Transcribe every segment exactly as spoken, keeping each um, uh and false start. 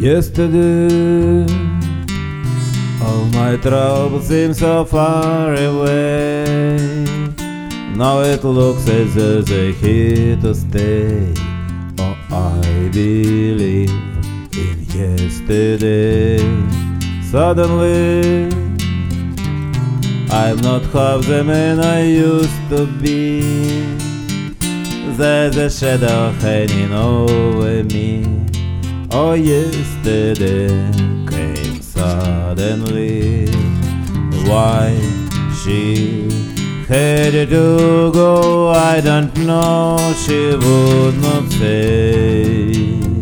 Yesterday, all my troubles seem so far away. Now it looks as though they're here to stay. Oh, I believe in yesterday. Suddenly, I'm not half the man I used to be. There's a shadow hanging over me. Oh, yesterday came suddenly. Why she had to go, I don't know, she would not say.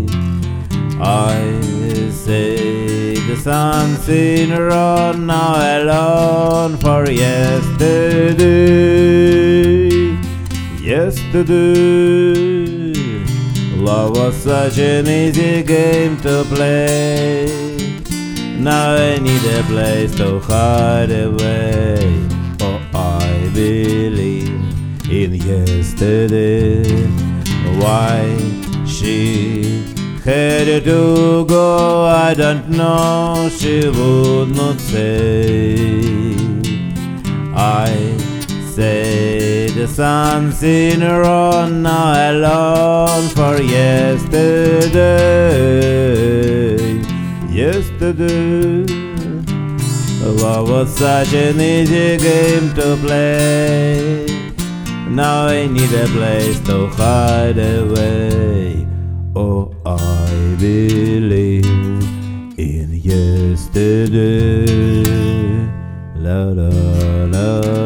I said something wrong, now alone for yesterday. Yesterday, love was such an easy game to play. Now I need a place to hide away. Oh, I believe in yesterday. Why she had to go, I don't know, she would not say. I said something wrong, now alone for yesterday. Yesterday, love was such an easy game to play. Now I need a place to hide away. Oh, I believe in yesterday. La la la.